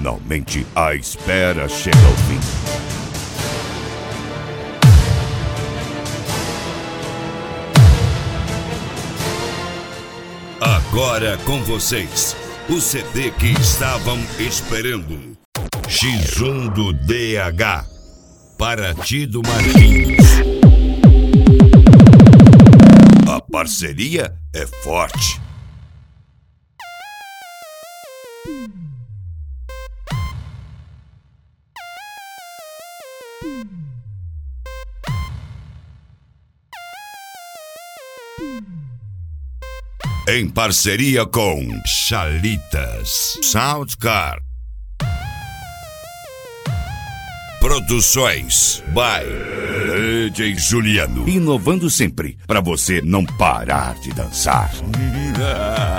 Finalmente a espera chega ao fim. Agora com vocês, o CD que estavam esperando. X1 do DH, Paraty do Martins. A parceria é forte. Em parceria com Chalitas, Soundcar, Produções by DJ Juliano. Inovando sempre, para você não parar de dançar.